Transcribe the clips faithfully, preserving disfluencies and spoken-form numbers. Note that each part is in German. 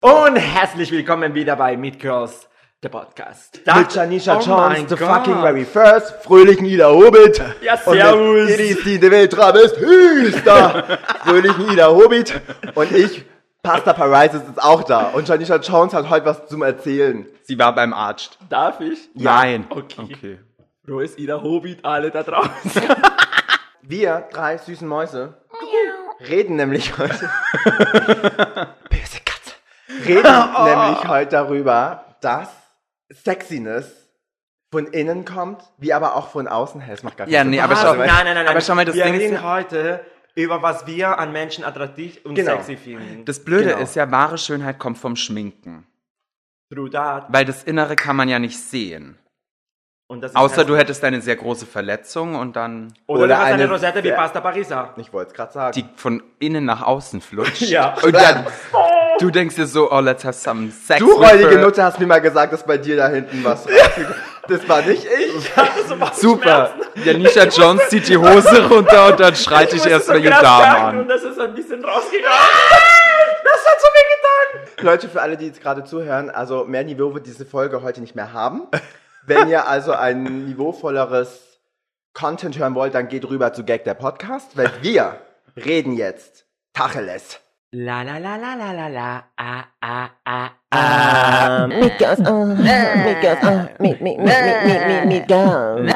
Und herzlich willkommen wieder bei Meet Girls, der Podcast. Da, mit Janisha oh Jones, the God. fucking very first, fröhlichen Ida Hobbit. Ja, servus. Und mit die Weltrabest Hüster, fröhlichen Ida Hobbit. Und ich, Pasta Paris, ist auch da. Und Janisha Jones hat heute was zum Erzählen. Sie war beim Arzt. Darf ich? Nein. Okay. okay. Wo ist Ida Hobbit, alle da draußen? Wir, drei süßen Mäuse, reden nämlich heute... Böse Katze. Reden oh. nämlich heute darüber, dass Sexiness von innen kommt, wie aber auch von außen her. Das macht gar ja, keinen nee, Sinn. aber schau, nein, nein, nein, nein. Aber schau mal, das wir Ding reden ist, heute über was wir an Menschen attraktiv und genau. sexy finden. Das Blöde genau. ist ja, wahre Schönheit kommt vom Schminken. True that. Weil das Innere kann man ja nicht sehen. Und das ist Außer halt du hättest eine sehr große Verletzung und dann... Oder, Oder du hast eine, eine Rosette wie sehr- Pasta Parisa. Ich wollte es gerade sagen. die von innen nach außen flutscht. Ja. Und dann, du denkst dir so, oh, let's have some sex Du, with räudige her. Nutte, hast mir mal gesagt, dass bei dir da hinten was rausgekommen. Das war nicht ich. Super. Janisha Jones zieht die Hose runter und dann schreit dich erstmal ihr Darm Und an. das ist ein bisschen rausgegangen. Das hat so weh getan. Leute, für alle, die jetzt gerade zuhören, also mehr Niveau wird diese Folge heute nicht mehr haben. Wenn ihr also ein niveauvolleres Content hören wollt, dann geht rüber zu Gag der Podcast, weil wir reden jetzt Tacheles. La la la la la la la ah ah ah Uh, meet girls, uh, meet girls, uh, meet, meet, meet, meet, meet, meet, meet girls.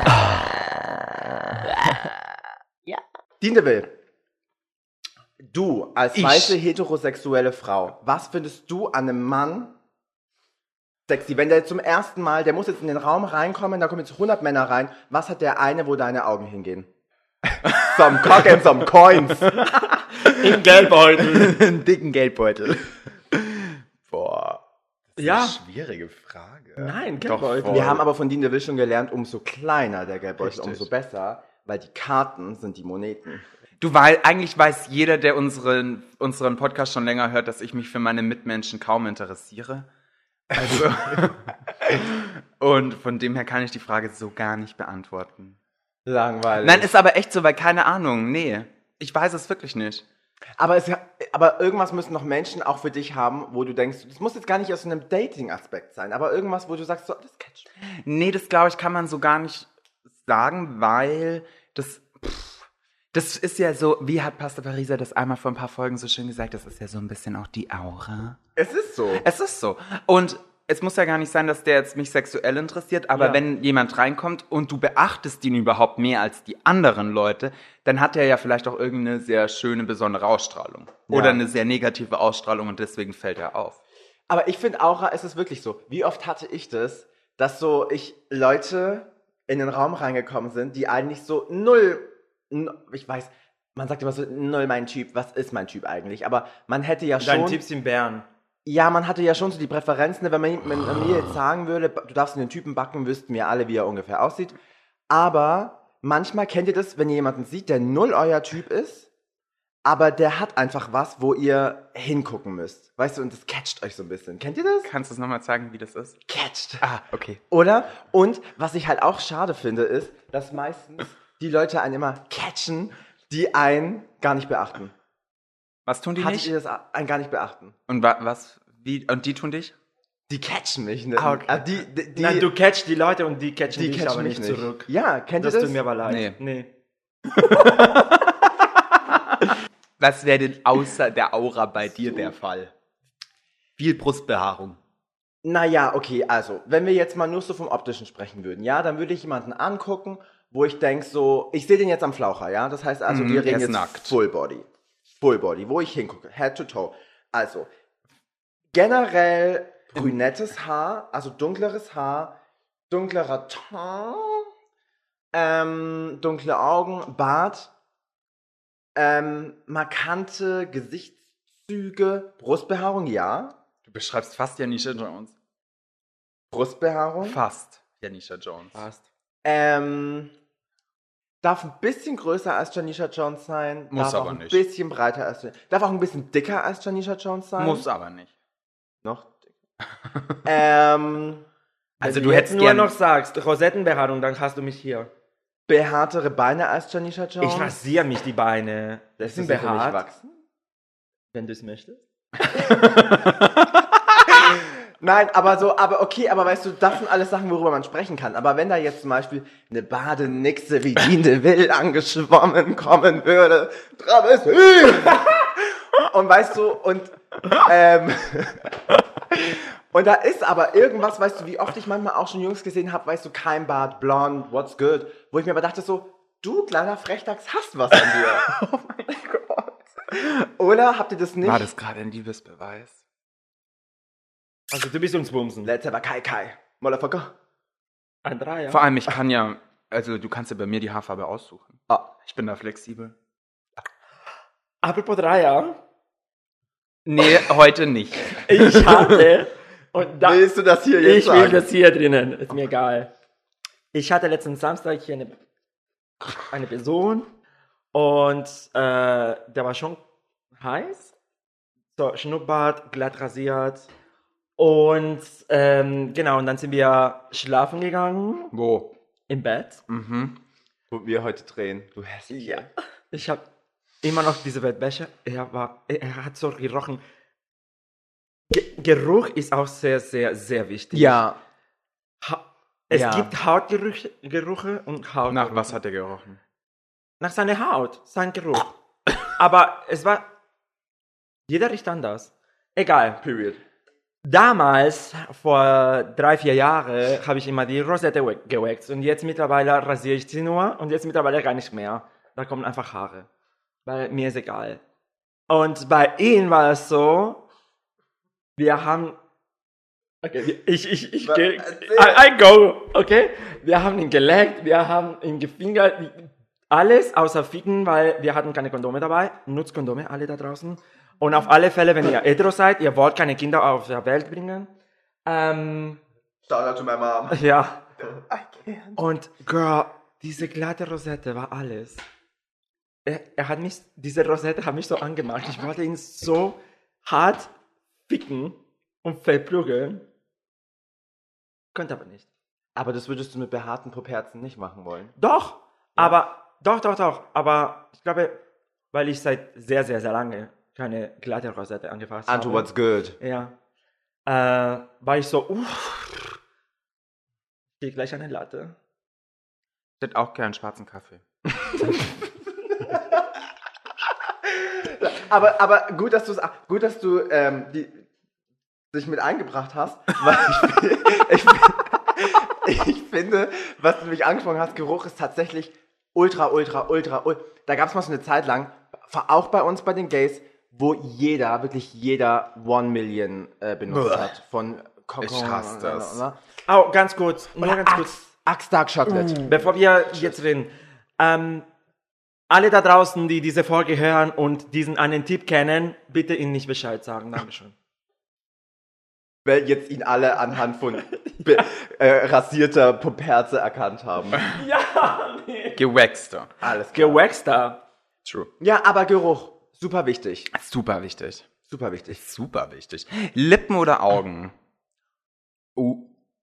Dindewil, du als Ich. weiße heterosexuelle Frau, was findest du an einem Mann sexy? Wenn der zum ersten Mal, der muss jetzt in den Raum reinkommen, da kommen jetzt hundert Männer rein, was hat der eine, wo deine Augen hingehen? Some cock and some coins. im Geldbeutel. Einen dicken Geldbeutel. Boah. Das ist Ja. eine schwierige Frage. Nein, Doch, Geldbeutel. voll. Wir haben aber von Dindewil schon gelernt, umso kleiner der Geldbeutel, Richtig. umso besser, weil die Karten sind die Moneten. Du, weil eigentlich weiß jeder, der unseren, unseren Podcast schon länger hört, dass ich mich für meine Mitmenschen kaum interessiere. Also, und von dem her kann ich die Frage so gar nicht beantworten. Langweilig. Nein, ist aber echt so, weil keine Ahnung, nee. Ich weiß es wirklich nicht. Aber, es, aber irgendwas müssen noch Menschen auch für dich haben, wo du denkst, das muss jetzt gar nicht aus einem Dating-Aspekt sein, aber irgendwas, wo du sagst, so, das catcht mich. Nee, das glaube ich, kann man so gar nicht sagen, weil das, pff, das ist ja so, wie hat Pasta Parisa das einmal vor ein paar Folgen so schön gesagt, das ist ja so ein bisschen auch die Aura. Es ist so. Es ist so. Und es muss ja gar nicht sein, dass der jetzt mich sexuell interessiert, aber Ja. wenn jemand reinkommt und du beachtest ihn überhaupt mehr als die anderen Leute, dann hat er ja vielleicht auch irgendeine sehr schöne, besondere Ausstrahlung. Oder Ja. eine sehr negative Ausstrahlung und deswegen fällt er auf. Aber ich finde Aura, es ist wirklich so. Wie oft hatte ich das, dass so ich Leute in den Raum reingekommen sind, die eigentlich so null, n- ich weiß, man sagt immer so, null mein Typ, was ist mein Typ eigentlich? Aber man hätte ja Dein schon... Tipps in Bern. Ja, man hatte ja schon so die Präferenzen, ne? wenn man, wenn man mir jetzt sagen würde, du darfst einen Typen backen, wüssten wir alle, wie er ungefähr aussieht. Aber manchmal kennt ihr das, wenn ihr jemanden sieht, der null euer Typ ist, aber der hat einfach was, wo ihr hingucken müsst. Weißt du, und das catcht euch so ein bisschen. Kennt ihr das? Kannst du es nochmal zeigen, wie das ist? Catcht. Ah, okay. Oder? Und was ich halt auch schade finde, ist, dass meistens die Leute einen immer catchen, die einen gar nicht beachten. Was tun die Hattet nicht? ihr das einen gar nicht beachten? Und wa was? Wie? Und die tun dich? Die catchen mich. Ne? Ah, okay. Ah, die, die, die, Nein, du catchst die Leute und die catchen die dich catchen aber mich nicht nicht zurück. Ja, kennt Das ihr das? tut mir aber leid. Nee. nee. Was wäre denn außer der Aura bei dir der Fall? Viel Brustbehaarung. Naja, okay, also, wenn wir jetzt mal nur so vom Optischen sprechen würden, ja, dann würde ich jemanden angucken, wo ich denke so, ich sehe den jetzt am Flaucher, ja, das heißt also, Mhm, wir er reden ist jetzt nackt. Full Body. Full Body, wo ich hingucke, Head to Toe. Also, generell brünettes Haar, also dunkleres Haar, dunklerer Ton, ähm, dunkle Augen, Bart, ähm, markante Gesichtszüge, Brustbehaarung, ja. Du beschreibst fast Janisha Jones. Brustbehaarung. Fast Janisha Jones. Passt. Ähm, darf ein bisschen größer als Janisha Jones sein. Muss darf aber auch ein nicht. bisschen breiter als Darf auch ein bisschen dicker als Janisha Jones sein. Muss aber nicht. Noch dicker. ähm, Also Wenn du jetzt hättest nur gern... noch sagst, Rosettenbehaarung, dann hast du mich hier. behaartere Beine als Janisha Jones. Ich rasiere mich die Beine. Das Lässt sind du sie für mich behaart. wachsen? Wenn du es möchtest. Nein, aber so, aber okay, aber weißt du, das sind alles Sachen, worüber man sprechen kann. Aber wenn da jetzt zum Beispiel eine Badenixe wie Dine Will angeschwommen kommen würde, Travestie! Und weißt du, und, ähm, und da ist aber irgendwas, weißt du, wie oft ich manchmal auch schon Jungs gesehen habe, weißt du, kein Bart, blond, what's good, wo ich mir aber dachte so, du kleiner Frechdachs hast was an dir. Oh mein Gott. Oder habt ihr das nicht? War das gerade ein Liebesbeweis? Also du bist uns bumsen. Let's have a Kai Kai. Motherfucker. Ein Dreier. Vor allem, ich kann ja, also du kannst ja bei mir die Haarfarbe aussuchen. Ah. Ich bin da flexibel. Apropos Dreier. Nee, heute nicht. Ich hatte... Und da, Willst du das hier jetzt ich sagen? will das hier drinnen. Ist mir egal. Ich hatte letzten Samstag hier eine, eine Person und äh, der war schon heiß. So, Schnurrbart, glatt rasiert. Und ähm, genau, und dann sind wir schlafen gegangen Wo? im Bett. Mhm. Wo wir heute drehen. Du hässlich. Ja. Ich habe immer noch diese Bettwäsche. Er war, er, er hat so gerochen. Ge Geruch ist auch sehr, sehr, sehr wichtig. Ja. Ha es Ja. gibt Hautgerüche Gerüche und Haut. Nach was hat er gerochen? Nach seiner Haut, sein Geruch. Aber es war. Jeder riecht anders. Egal. Period. Damals, vor drei, vier Jahren, habe ich immer die Rosette we- gewaxt und jetzt mittlerweile rasiere ich sie nur und jetzt mittlerweile gar nicht mehr. Da kommen einfach Haare. Weil mir ist egal. Und bei ihm war es so, wir haben. Okay, wir- ich, ich, ich gehe. I, I go, okay? Wir haben ihn geleckt, wir haben ihn gefingert, alles außer Ficken, weil wir hatten keine Kondome dabei. Nutzt Kondome, alle da draußen. Und auf alle Fälle, wenn ihr hetero seid, ihr wollt keine Kinder auf der Welt bringen. Ähm, Shoutout to my mom. ja. I can't. Und, Girl, diese glatte Rosette war alles. Er, er hat mich, diese Rosette hat mich so angemacht. Ich wollte ihn so hart ficken und verprügeln. Konnte aber nicht. Aber das würdest du mit behaarten Puperzen nicht machen wollen. Doch, aber, doch, doch, doch. Aber ich glaube, weil ich seit sehr, sehr, sehr lange keine glatte Rosette angefasst Anto, habe. what's good? Ja. Äh, war ich so, uff. Ich gehe gleich an eine Latte. Ich hätte auch gern schwarzen Kaffee. Aber, aber gut, dass, du's, gut, dass du ähm, die, dich mit eingebracht hast, weil ich, ich, ich finde, was du mich angesprochen hast, Geruch ist tatsächlich ultra, ultra, ultra, ultra. Da gab es mal so eine Zeit lang, auch bei uns bei den Gays, wo jeder, wirklich jeder One Million äh, benutzt Uah. hat. Von Kokon. Ich hasse das. Oh, ganz kurz, nur Oder ganz kurz. Axe, Axe Dark Chocolate. Bevor wir jetzt reden, ähm, alle da draußen, die diese Folge hören und diesen einen Tipp kennen, bitte ihnen nicht Bescheid sagen. Dankeschön. Weil jetzt ihn alle anhand von be- äh, rasierter Puperze erkannt haben. Ja, nee. Gewaxter. Alles klar. Gewaxter. True. Ja, aber Geruch, super wichtig. Super wichtig. Super wichtig. Super wichtig. Lippen oder Augen? Uh,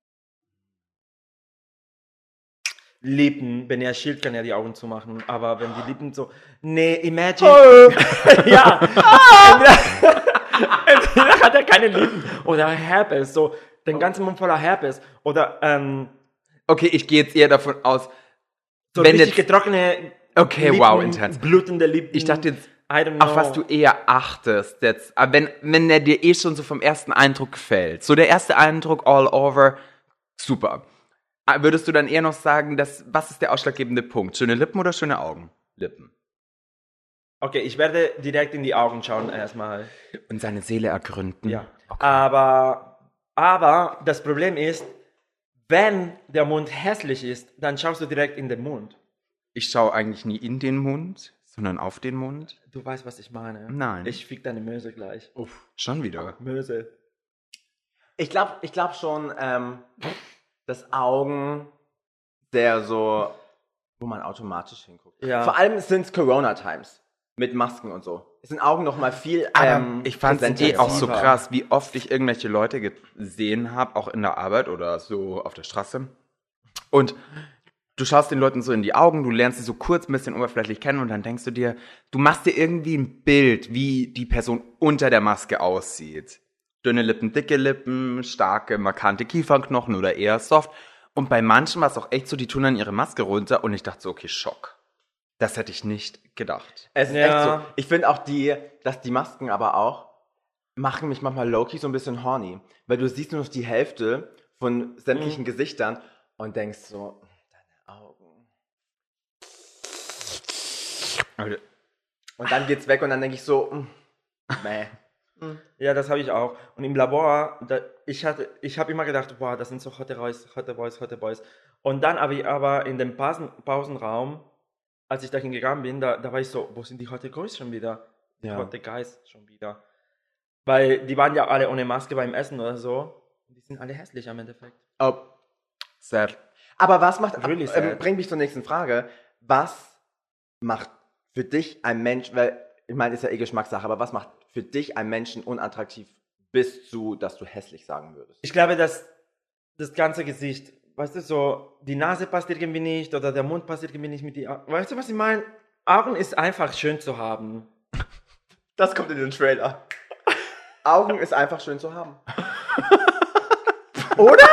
Lippen, wenn er schielt, kann er die Augen zumachen. Aber wenn die Lippen so. Nee, imagine. Ja. Entweder, entweder hat er keine Lippen. Oder Herpes. So den ganzen Mund voller Herpes. Oder ähm, okay, ich gehe jetzt eher davon aus, so wenn richtig jetzt, getrocknete okay, Lippen, wow, intens. blutende Lippen. Ich dachte jetzt, I don't know. auf was du eher achtest jetzt. Aber wenn, wenn der dir eh schon so vom ersten Eindruck gefällt. So der erste Eindruck all over, super. Ah, würdest du dann eher noch sagen, dass, was ist der ausschlaggebende Punkt? Schöne Lippen oder schöne Augen? Lippen. Okay, ich werde direkt in die Augen schauen erstmal. Und seine Seele ergründen. Ja. Aber, aber das Problem ist, wenn der Mund hässlich ist, dann schaust du direkt in den Mund. Ich schaue eigentlich nie in den Mund, sondern auf den Mund. Du weißt, was ich meine. Nein. Ich fick deine Möse gleich. Uff, schon wieder. Möse. Ich glaube ich glaub schon, ähm, dass Augen sehr so, wo man automatisch hinguckt. Ja. Vor allem sind es Corona-Times mit Masken und so. Es sind Augen noch mal viel Aber ähm, ich fand es präsenter. eh auch so krass, wie oft ich irgendwelche Leute gesehen habe, auch in der Arbeit oder so auf der Straße. Und du schaust den Leuten so in die Augen, du lernst sie so kurz ein bisschen oberflächlich kennen und dann denkst du dir, du machst dir irgendwie ein Bild, wie die Person unter der Maske aussieht. Dünne Lippen, dicke Lippen, starke, markante Kiefernknochen oder eher soft. Und bei manchen war es auch echt so, die tun dann ihre Maske runter und ich dachte so, okay, Schock. Das hätte ich nicht gedacht. Es ist Ja. echt so. Ich finde auch die, dass die Masken aber auch machen mich manchmal low-key so ein bisschen horny. Weil du siehst nur noch die Hälfte von sämtlichen Mhm. Gesichtern und denkst so, deine Augen. Also, Und dann geht's weg und dann denke ich so, mm, meh. Ja, das habe ich auch. Und im Labor, da, ich hatte, ich habe immer gedacht, wow, das sind so hotte Boys, hotte Boys, hotte Boys. Und dann habe ich aber in dem Pausen, Pausenraum, als ich dahin gegangen bin, da, da war ich so, wo sind die hotte Boys schon wieder? Die Ja. hotte Guys schon wieder. Weil die waren ja alle ohne Maske beim Essen oder so. Die sind alle hässlich am Endeffekt. Oh. sad. Aber was macht, Really ähm, sad. bringt mich zur nächsten Frage. Was macht für dich ein Mensch, weil, ich meine, ist ja eh Geschmackssache, aber was macht für dich einen Menschen unattraktiv bis zu, dass du hässlich sagen würdest? Ich glaube, dass das ganze Gesicht, weißt du, so, die Nase passt irgendwie nicht oder der Mund passt irgendwie nicht mit die Augen. Weißt du, was ich meine? Augen ist einfach schön zu haben. Das kommt in den Trailer. Augen ist einfach schön zu haben. Oder?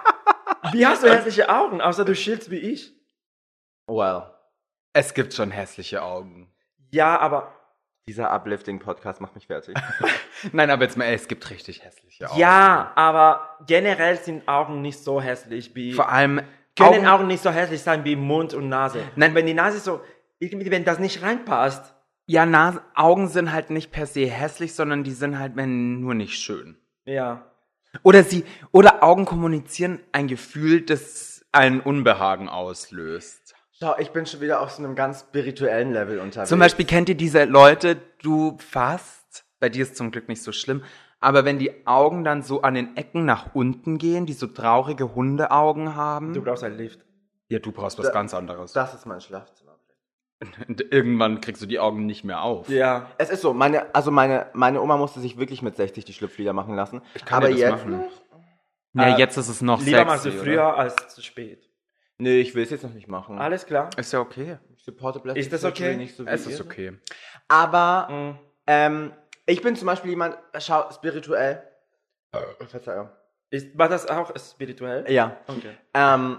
Wie hast du hässliche Augen, außer du schillst wie ich? Well, Es gibt schon hässliche Augen. Ja, aber... dieser Uplifting-Podcast macht mich fertig. Nein, aber jetzt mal, ey, es gibt richtig hässliche Augen. Ja, aber generell sind Augen nicht so hässlich wie... Vor allem können Augen, Augen nicht so hässlich sein wie Mund und Nase. Nein. Und wenn die Nase so... Irgendwie, wenn das nicht reinpasst... ja, Nase, Augen sind halt nicht per se hässlich, sondern die sind halt wenn nur nicht schön. Ja. Oder sie, oder Augen kommunizieren ein Gefühl, das ein Unbehagen auslöst. Schau, ich bin schon wieder auf so einem ganz spirituellen Level unterwegs. Zum Beispiel kennt ihr diese Leute, du fast, bei dir ist zum Glück nicht so schlimm, aber wenn die Augen dann so an den Ecken nach unten gehen, die so traurige Hundeaugen haben. Du brauchst einen Lift. ja, du brauchst was Da- ganz anderes. Das ist mein Schlafzimmer. Und irgendwann kriegst du die Augen nicht mehr auf. Ja. Es ist so, meine, also meine, meine Oma musste sich wirklich mit sechzig die Schlüpflider machen lassen. Ich kann aber dir das jetzt machen. noch? Ja, Äh, jetzt ist es noch Lieber sexy, machst du oder? früher als zu spät. Nee, ich will es jetzt noch nicht machen. Alles klar? Ist ja okay. Ich supporte Plastic Ist das Surgery okay? nicht so wie Es ihr. ist okay. Aber Mhm. ähm, ich bin zum Beispiel jemand, schau, spirituell. Verzeihung. Ist, war das auch spirituell? Ja. Okay. Ähm,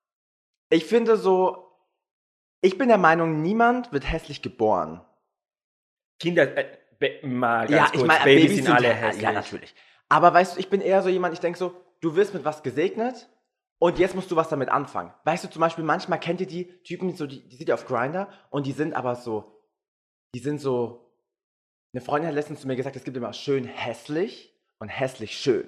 ich finde so, ich bin der Meinung, niemand wird hässlich geboren. Kinder, äh, be- mal ganz kurz, meine, Babys, sind alle ja, hässlich. Ja, natürlich. Aber weißt du, ich bin eher so jemand, ich denke so, du wirst mit was gesegnet und jetzt musst du was damit anfangen. Weißt du, zum Beispiel, manchmal kennt ihr die Typen, so, die, die seht ihr auf Grindr und die sind aber so, die sind so, eine Freundin hat letztens zu mir gesagt, es gibt immer schön hässlich und hässlich schön.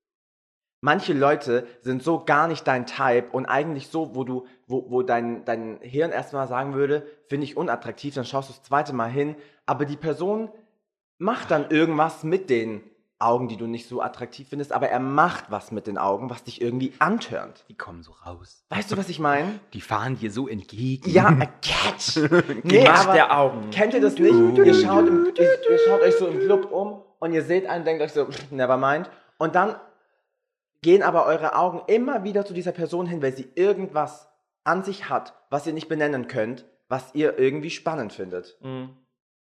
Manche Leute sind so gar nicht dein Type und eigentlich so, wo du, wo, wo dein, dein Hirn erstmal sagen würde, finde ich unattraktiv, dann schaust du das zweite Mal hin, aber die Person macht dann irgendwas mit den Augen, die du nicht so attraktiv findest, aber er macht was mit den Augen, was dich irgendwie antörnt. Die kommen so raus. Weißt du, was ich meine? Die fahren dir so entgegen. Ja, a catch. Die Macht der Augen. Kennt ihr das nicht? Ihr schaut, im, ihr, ihr schaut euch so im Club um und ihr seht einen, denkt euch so, pff, never mind. Und dann gehen aber eure Augen immer wieder zu dieser Person hin, weil sie irgendwas an sich hat, was ihr nicht benennen könnt, was ihr irgendwie spannend findet. Mhm.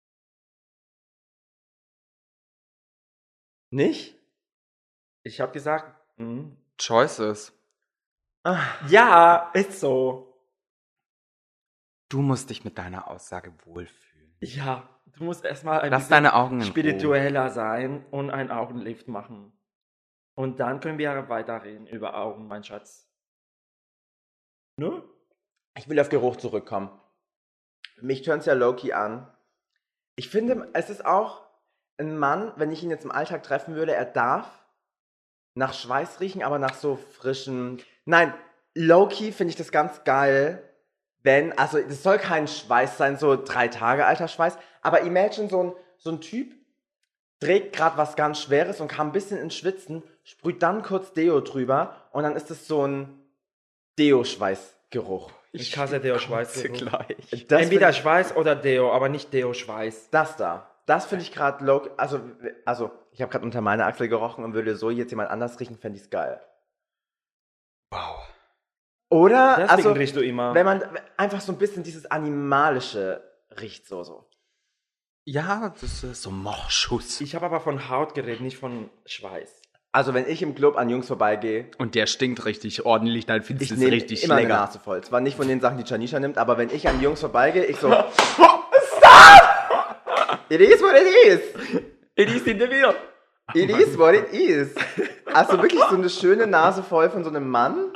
Nicht? Ich habe gesagt, mhm. Choices. Ah, Ja, ist so. Du musst dich mit deiner Aussage wohlfühlen. Ja, du musst erstmal ein Lass bisschen deine Augen in Ruhe. spiritueller sein und einen Augenlift machen. Und dann können wir weiterreden über Augen, mein Schatz. Ne? ich will auf Geruch zurückkommen. Mich turnt's ja low-key an. Ich finde, es ist auch ein Mann, wenn ich ihn jetzt im Alltag treffen würde, er darf nach Schweiß riechen, aber nach so frischen... Nein, low-key finde ich das ganz geil, wenn, also das soll kein Schweiß sein, so drei Tage alter Schweiß, aber imagine so ein, so ein Typ, trägt gerade was ganz Schweres und kam ein bisschen ins Schwitzen, sprüht dann kurz Deo drüber und dann ist es so ein Deo-Schweißgeruch. Ich hasse Deo-Schweiß. gleich. Das Entweder find- Schweiß oder Deo, aber nicht Deo-Schweiß. Das da. Das finde ich gerade low. Also, also ich habe gerade unter meiner Achsel gerochen und würde so jetzt jemand anders riechen, fände ich es geil. Wow. Oder? Deswegen also, riechst du immer. wenn man einfach so ein bisschen dieses Animalische riecht, so, so. Ja, das ist so Morschuss. Ich habe aber von Haut geredet, nicht von Schweiß. Also wenn ich im Club an Jungs vorbeigehe, Und der stinkt richtig ordentlich, dann findest ich du es nehme richtig immer eine lecker. Nase voll. Zwar nicht von den Sachen, die Janisha nimmt, aber wenn ich an Jungs vorbeigehe, ich so, Stop! It is what it is. It is in the wheel. It is what it is. Also wirklich so eine schöne Nase voll von so einem Mann.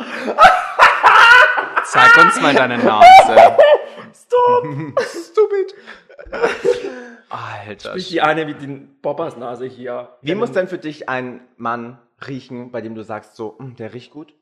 Zeig uns mal deine Nase. Stop. Stupid. Alter. Sprich die eine mit den Poppers Nase hier. Wie muss denn für dich ein Mann riechen, bei dem du sagst so, "Mm, der riecht gut"?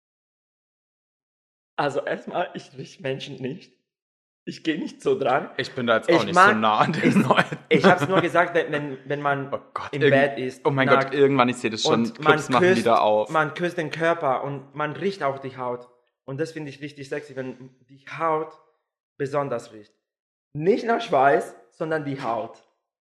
Also erstmal, ich riech Menschen nicht. Ich gehe nicht so dran. Ich bin da jetzt Ich auch nicht mag- so nah an den Leuten. Ich habe es nur gesagt, wenn, wenn, wenn man Oh Gott, im irgend- Bett ist. Oh mein nackt, Gott, irgendwann, ich sehe das schon, und man Clubs machen küsst, wieder auf. man küsst den Körper und man riecht auch die Haut. Und das finde ich richtig sexy, wenn die Haut besonders riecht. Nicht nach Schweiß, sondern die Haut.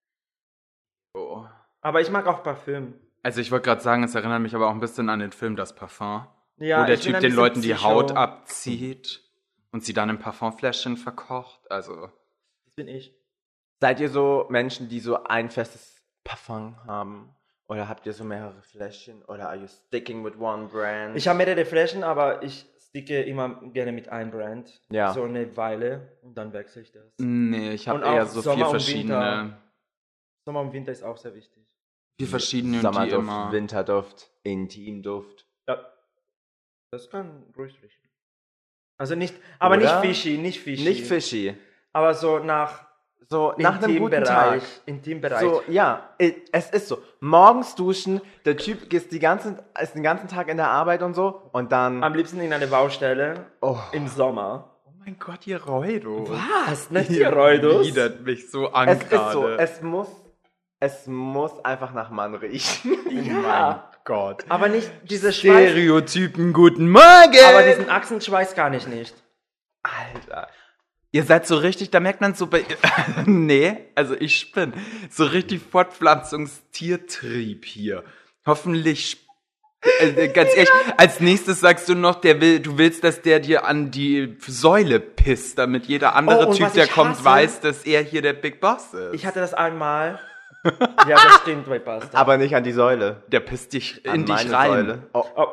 Oh. Aber ich mag auch Parfüm. Also ich wollte gerade sagen, es erinnert mich aber auch ein bisschen an den Film Das Parfum, Ja, wo der ich bin Typ ein den bisschen Leuten die Psycho. Haut abzieht und sie dann im Parfumfläschchen verkocht. Also Das bin ich. Seid ihr so Menschen, die so ein festes Parfum haben? Oder habt ihr so mehrere Fläschchen? Oder are you sticking with one brand? Ich habe mehrere Flaschen, aber ich sticke immer gerne mit einem Brand. Ja. So eine Weile und dann wechsle ich das. nee, ich habe Und auch eher so Sommer vier und verschiedene, Sommer und Winter ist auch sehr wichtig. vier verschiedene und die Sommerduft, immer. Winterduft, Intimduft. Ja. Das kann ruhig riechen. Also nicht, aber Oder? nicht fishy, nicht fishy. Nicht fishy. Aber so nach So nach einem guten Tag. Intimbereich. Intimbereich. So, ja, i- es ist so. Morgens duschen, der Typ ist, die ganzen, ist den ganzen Tag in der Arbeit und so. Und dann. Am liebsten in einer Baustelle Oh. im Sommer. Oh mein Gott, ihr Reudo. Was? Nicht die Reudus? Widert mich so an Es ist gerade. so, es muss, es muss einfach nach Mann riechen. Ja. Gott. Aber nicht diese Schweiß. Stereotypen, guten Morgen! Aber diesen Achsenschweiß gar nicht nicht. Alter. Ihr seid so richtig, da merkt man so bei. Nee, also ich spinne. So richtig Fortpflanzungstiertrieb hier. Hoffentlich. Äh, ganz ehrlich, als nächstes sagst du noch, der will, du willst, dass der dir an die Säule pisst, damit jeder andere Oh, und Typ, was der ich kommt, hasse- weiß, dass er hier der Big Boss ist. Ich hatte das einmal. Ja, das stimmt bei Pasta. Aber nicht an die Säule. der pisst dich An in dich meine rein. Säule. Oh, Oh.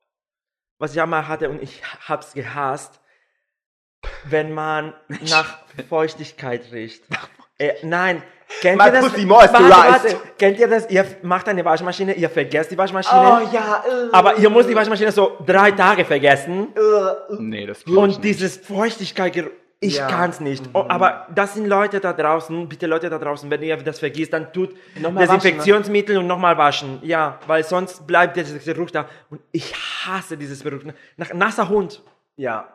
Was ich einmal hatte und ich hab's gehasst, wenn man nach Feuchtigkeit riecht. Äh, nein, kennt My ihr das? pussy moisturized. Warte, warte, kennt ihr das? Ihr macht eine Waschmaschine, ihr vergesst die Waschmaschine, ja. äh, aber ihr müsst die Waschmaschine so drei Tage vergessen äh, Nee, das geht nicht. und dieses Feuchtigkeit, ich Ja. kann's nicht. Oh, aber das sind Leute da draußen, bitte Leute da draußen, wenn ihr das vergisst, dann tut Nochmal Desinfektionsmittel und nochmal waschen. Ja, weil sonst bleibt dieser Geruch da. Und ich hasse dieses Geruch. Nach nasser Hund. Ja.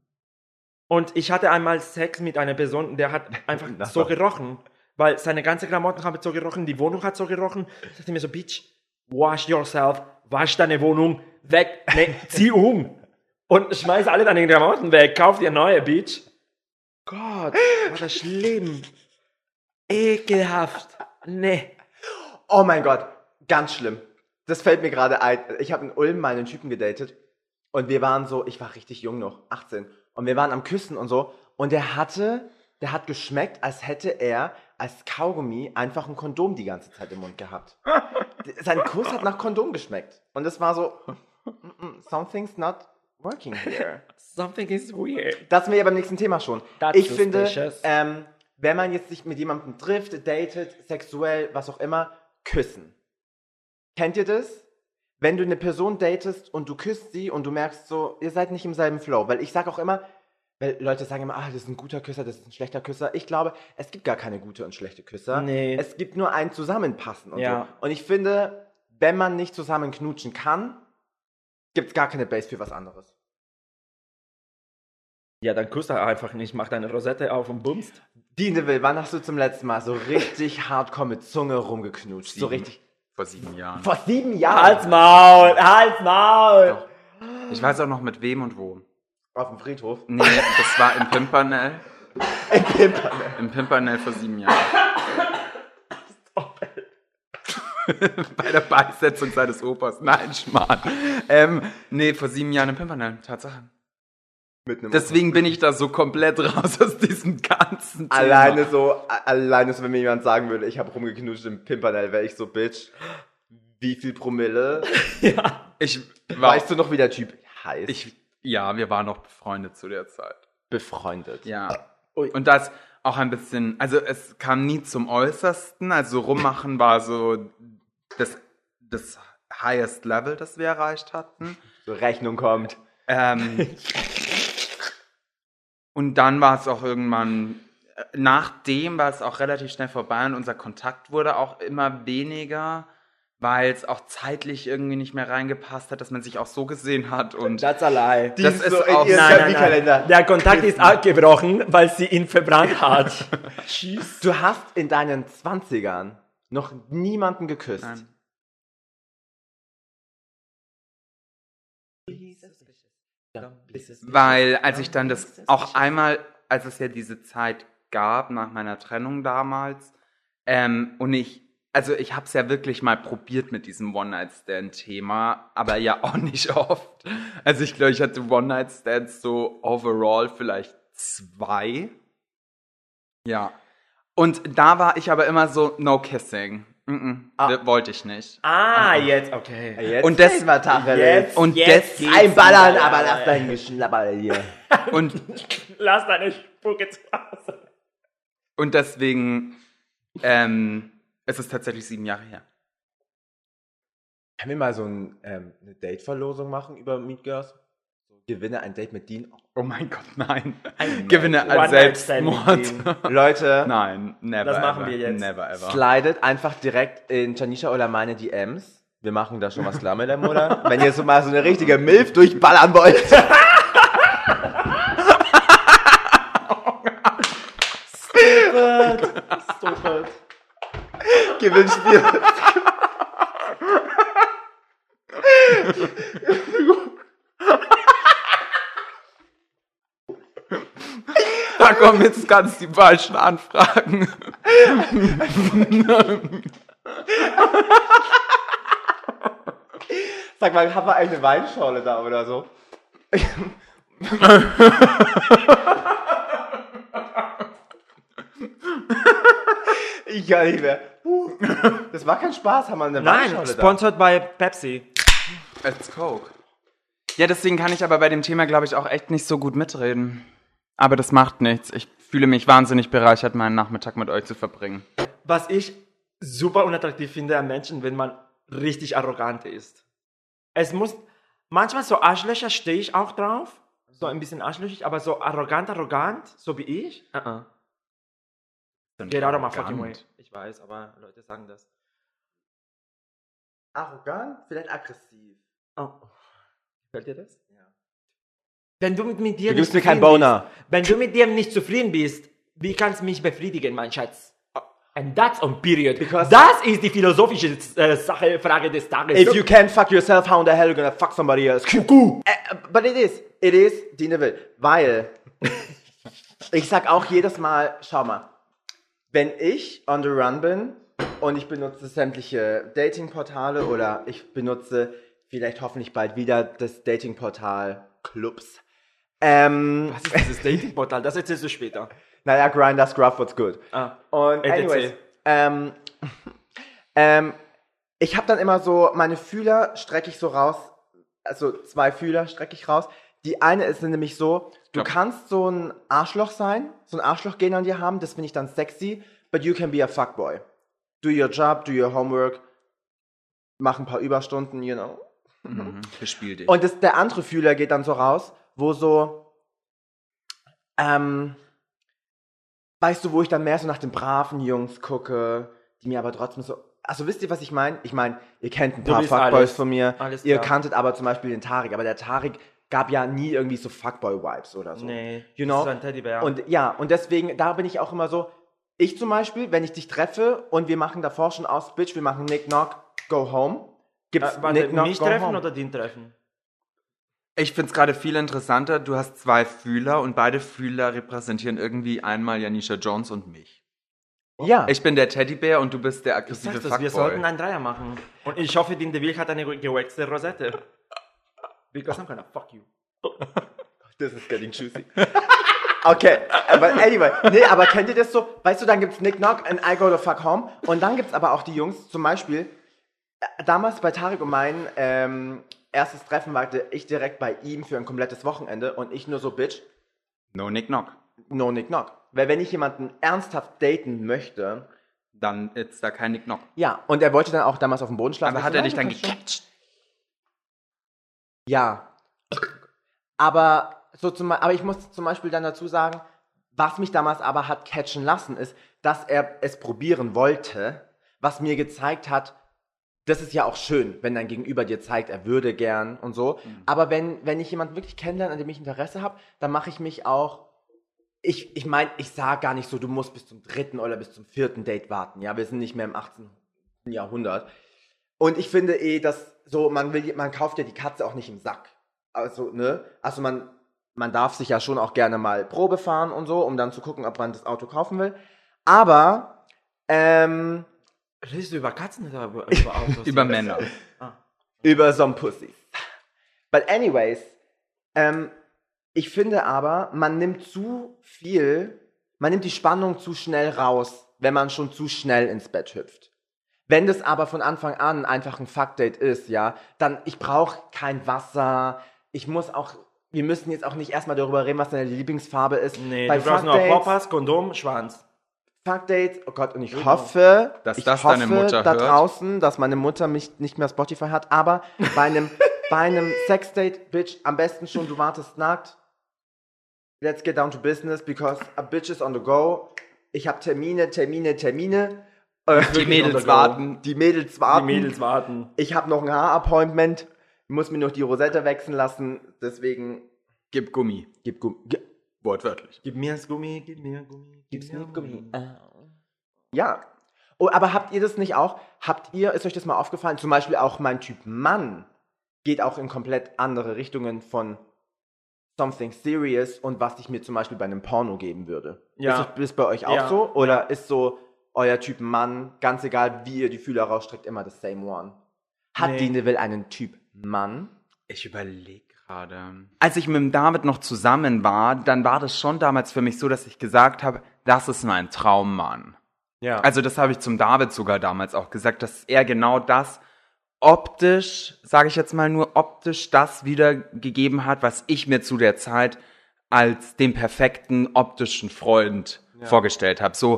Und ich hatte einmal Sex mit einer Person, der hat einfach Nasser. so gerochen. Weil seine ganzen Klamotten haben so gerochen, die Wohnung hat so gerochen. Ich dachte mir so, Bitch, wash yourself, wasch deine Wohnung, weg, nee, zieh um. Und schmeiß alle deine Klamotten weg, kauf dir neue, Bitch. Gott, war das schlimm. Ekelhaft. Nee. Oh mein Gott, ganz schlimm. Das fällt mir gerade ein. Ich habe in Ulm mal einen Typen gedatet und wir waren so, ich war richtig jung noch, achtzehn. Und wir waren am Küssen und so und der hatte, der hat geschmeckt, als hätte er als Kaugummi einfach ein Kondom die ganze Zeit im Mund gehabt. Sein Kuss hat nach Kondom geschmeckt. Und es war so, mm, mm, something's not working here. Something is weird. Das sind wir ja beim nächsten Thema schon. That's ich finde, suspicious. ähm, wenn man jetzt sich mit jemandem trifft, datet, sexuell, was auch immer, küssen. Kennt ihr das? Wenn du eine Person datest und du küsst sie und du merkst so, ihr seid nicht im selben Flow. Weil ich sage auch immer, weil Leute sagen immer, ah, das ist ein guter Küsser, das ist ein schlechter Küsser. Ich glaube, es gibt gar keine gute und schlechte Küsser. Nee. Es gibt nur ein Zusammenpassen und Ja. so. Und ich finde, wenn man nicht zusammen knutschen kann, gibt es gar keine Base für was anderes. Ja, dann küsst er einfach nicht, mach deine Rosette auf und bumst. Dine Will, wann hast du zum letzten Mal so richtig hardcore mit Zunge rumgeknutscht? So Sieben. richtig. Vor sieben Jahren. Vor sieben Jahren. Halt's Maul, halt's Maul. Ich weiß auch noch mit wem und wo. Auf dem Friedhof. Nee, das war im Pimpernel. Im Pimpernel. Im Pimpernel vor sieben Jahren. Bei der Beisetzung seines Opas. Nein, Schmarrn. Ähm, nee, vor sieben Jahren im Pimpernel. Tatsache. Mit einem Deswegen bin ich da so komplett raus aus diesem ganzen Thema. Alleine so, a- alleine so, wenn mir jemand sagen würde, ich habe rumgeknutscht im Pimpernel, wäre ich so, Bitch, wie viel Promille? Ich war, Weißt du noch, wie der Typ heißt? ich, ja, wir waren noch befreundet zu der Zeit. befreundet. Ja. Ui. Und das auch ein bisschen, also es kam nie zum Äußersten, also rummachen war so das, das highest Level, das wir erreicht hatten. So Rechnung kommt. Ähm, und dann war es auch irgendwann, nachdem war es auch relativ schnell vorbei und unser Kontakt wurde auch immer weniger, weil es auch zeitlich irgendwie nicht mehr reingepasst hat, dass man sich auch so gesehen hat. Und That's a lie. das ist so in auch... ihrem Nein, nein, Terminkalender. nein. Der Kontakt ist abgebrochen, weil sie ihn verbrannt hat. Tschüss. Du hast in deinen zwanzigern noch niemanden geküsst. Nein. Weil als ich dann das auch einmal, als es ja diese Zeit gab, nach meiner Trennung damals, ähm, und ich, also ich habe es ja wirklich mal probiert mit diesem One-Night-Stand-Thema, aber ja auch nicht oft. Also ich glaube, ich hatte One-Night-Stands so overall vielleicht zwei. Ja. Und da war ich aber immer so, no kissing. Mm-mm, Ah. wollte ich nicht. Ah, jetzt, okay. Jetzt Und das- reden wir Tacheles. Jetzt, Und jetzt das- geht's Einballern, wieder. aber lass dein Geschnabber hier. Und Lass deine Spucke zu Hause. Und deswegen, ähm, es ist tatsächlich sieben Jahre her. Können wir mal so ein, ähm, eine Date-Verlosung machen über Meet Girls? So, gewinne ein Date mit Dean. Oh mein Gott, nein. Gewinne ein One-Night-Stand mit Selbstmord. Leute, Nein, never Das machen ever. wir jetzt. Never ever. slidet einfach direkt in Janisha oder meine D Ms. Wir machen da schon was klar mit der Mutter. Wenn ihr so mal so eine richtige Milf durchballern wollt. Stupid. Stupid. Gewinnspiel. Da kommen jetzt ganz die falschen Anfragen. Sag mal, haben wir eine Weinschorle da oder so? Ich kann nicht mehr. Das war kein Spaß, haben wir eine Nein, Weinschorle sponsored by Pepsi. It's Coke. Ja, deswegen kann ich aber bei dem Thema, glaube ich, auch echt nicht so gut mitreden. Aber das macht nichts. Ich fühle mich wahnsinnig bereichert, meinen Nachmittag mit euch zu verbringen. Was ich super unattraktiv finde an Menschen, wenn man richtig arrogant ist. Es muss, manchmal so Arschlöcher stehe ich auch drauf, so ein bisschen arschlöchig, aber so arrogant, arrogant, so wie ich, uh-uh. Get out of my fucking way. Ich weiß, aber Leute sagen das. da. Arrogant? Vielleicht aggressiv. Oh. Gefällt dir das? Ja. Wenn du mit, mit dir Du gibst nicht mir keinen zufrieden Boner. bist, wenn du mit dir nicht zufrieden bist, wie kannst du mich befriedigen, mein Schatz? And that's on period. Because- das ist die philosophische äh, Sache, Frage des Tages. If you can't fuck yourself, how in the hell are you gonna fuck somebody else? Kuku! Äh, but it is. It is, Dine will. Weil, ich sag auch jedes Mal, schau mal, wenn ich on the run bin und ich benutze sämtliche Datingportale oder ich benutze vielleicht hoffentlich bald wieder das Datingportal Clubs. Ähm, Was ist dieses Datingportal? Das erzählst du später. naja, Grindr, Scruff, what's good. Ah. Und E T C. anyways, ähm, ähm, ich habe dann immer so, meine Fühler strecke ich so raus, also zwei Fühler strecke ich raus. Die eine ist nämlich so, du Glaub- kannst so ein Arschloch sein, so ein Arschloch-Gen an dir haben, das finde ich dann sexy, but you can be a fuckboy. Do your job, do your homework, mach ein paar Überstunden, you know. Mhm. Bespiel dich. Und das, der andere Fühler geht dann so raus, wo so, ähm, weißt du, wo ich dann mehr so nach den braven Jungs gucke, die mir aber trotzdem so, also wisst ihr, was ich meine? Ich meine, ihr kennt ein Du paar bist Fuckboys alles. von mir, Alles ihr klar. kanntet aber zum Beispiel den Tarik, aber der Tarik gab ja nie irgendwie so Fuckboy-Vibes oder so. Nee, You das know? ist so ein Teddybär. Und ja, und deswegen, da bin ich auch immer so, ich zum Beispiel, wenn ich dich treffe und wir machen davor schon aus, Bitch, wir machen Nick Knock, go home. Gibt's äh, warte, Nick Knock, mich go treffen home? oder den treffen? Ich finde es gerade viel interessanter, du hast zwei Fühler und beide Fühler repräsentieren irgendwie einmal Janisha Jones und mich. Ja. Ich bin der Teddybär und du bist der Ich aggressive sag das, Fuckboy. wir sollten einen Dreier machen. Und ich hoffe, Dean DeVille hat eine gewaxte Rosette. Because I'm gonna fuck you. Das ist getting juicy. Okay, aber anyway. Nee, aber kennt ihr das so? Weißt du, dann gibt's Nick Knock and I go to fuck home. Und dann gibt's aber auch die Jungs, zum Beispiel, äh, damals bei Tarek und mein ähm, erstes Treffen war ich direkt bei ihm für ein komplettes Wochenende und ich nur so, Bitch, No Nick Knock. no Nick Knock. Weil wenn ich jemanden ernsthaft daten möchte, Dann ist da kein Nick Knock. ja, und er wollte dann auch damals auf dem Boden schlafen. Aber Ich hat so, er nein, dich dann du kannst schon. gecatcht? Ja. Aber, so zum, aber ich muss zum Beispiel dann dazu sagen, was mich damals aber hat catchen lassen, ist, dass er es probieren wollte, was mir gezeigt hat, das ist ja auch schön, wenn dein Gegenüber dir zeigt, er würde gern und so. Mhm. Aber wenn, wenn ich jemanden wirklich kennenlerne, an dem ich Interesse habe, dann mache ich mich auch, ich ich meine, ich sage gar nicht so, du musst bis zum dritten oder bis zum vierten Date warten. Ja, wir sind nicht mehr im achtzehnten Jahrhundert. Und ich finde eh, dass so, man will, man kauft ja die Katze auch nicht im Sack. Also, ne? Also man, man darf sich ja schon auch gerne mal Probe fahren und so, um dann zu gucken, ob man das Auto kaufen will. Aber, ähm, Redest du über Katzen oder über, über Autos? Über Männer. Ah. über some Pussys. But anyways, ähm, ich finde aber, man nimmt zu viel, man nimmt die Spannung zu schnell raus, wenn man schon zu schnell ins Bett hüpft. Wenn das aber von Anfang an einfach ein Fuckdate ist, ja, dann, ich brauche kein Wasser, ich muss auch, wir müssen jetzt auch nicht erstmal darüber reden, was deine Lieblingsfarbe ist. Nee, Bei du brauchst nur Fuckdates- Poppers, Kondom, Schwanz. Fuckdates, oh Gott, und ich Genau. hoffe, Dass ich das hoffe deine Mutter da hört. draußen, dass meine Mutter mich nicht mehr Spotify hat, aber bei einem, bei einem Sexdate, Bitch, am besten schon, du wartest nackt. Let's get down to business, because a bitch is on the go. Ich habe Termine, Termine, Termine. Äh, Die Mädels warten. Die Mädels Die warten. Mädels warten. Ich habe noch ein Haarappointment, muss mir noch die Rosette wechseln lassen, deswegen Gib Gummi. gib Gummi. Ge- Wortwörtlich. Gib mir das Gummi, gib mir Gummi. Gib's mir nicht Gummi. Ja. Oh, aber habt ihr das nicht auch? Habt ihr, ist euch das mal aufgefallen? Zum Beispiel auch mein Typ Mann geht auch in komplett andere Richtungen von something serious und was ich mir zum Beispiel bei einem Porno geben würde. Ja. Ist das ist bei euch auch Ja. so? Oder ist so euer Typ Mann, ganz egal wie ihr die Fühler rausstreckt, immer das same one? Hat Nee. die Neville einen Typ Mann? Ich überlege gerade. Als ich mit dem David noch zusammen war, dann war das schon damals für mich so, dass ich gesagt habe, das ist mein Traummann. Ja. Also das habe ich zum David sogar damals auch gesagt, dass er genau das optisch, sage ich jetzt mal nur optisch, das wiedergegeben hat, was ich mir zu der Zeit als den perfekten optischen Freund Ja. vorgestellt habe. So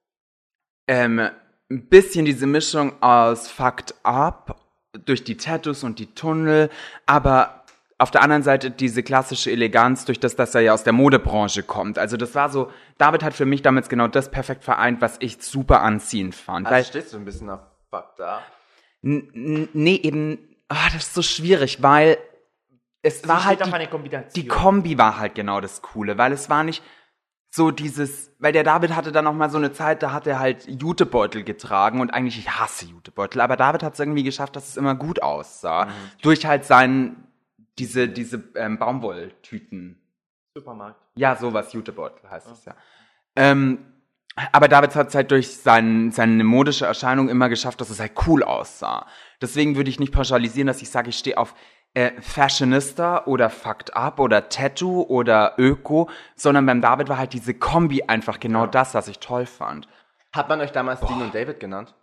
ähm, ein bisschen diese Mischung aus fucked up durch die Tattoos und die Tunnel, aber auf der anderen Seite diese klassische Eleganz, durch das, dass er ja aus der Modebranche kommt. Also das war so, David hat für mich damals genau das perfekt vereint, was ich super anziehend fand. Also weil, stehst du ein bisschen auf Fuck da. n- n- nee, eben, ah, das ist so schwierig, weil es war halt auf die, eine Kombination. die Kombi war halt genau das Coole, weil es war nicht so dieses, weil der David hatte dann auch mal so eine Zeit, da hat er halt Jutebeutel getragen und eigentlich, ich hasse Jutebeutel, aber David hat es irgendwie geschafft, dass es immer gut aussah. Durch halt seinen, diese, diese ähm, Baumwolltüten. Supermarkt. Ja, sowas, Jutebeutel heißt es ja. Ähm, aber David hat es halt durch sein, seine modische Erscheinung immer geschafft, dass es halt cool aussah. Deswegen würde ich nicht pauschalisieren, dass ich sage, ich stehe auf äh, Fashionista oder Fucked Up oder Tattoo oder Öko, sondern beim David war halt diese Kombi einfach genau Ja. das, was ich toll fand. Hat man euch damals Dean und David genannt?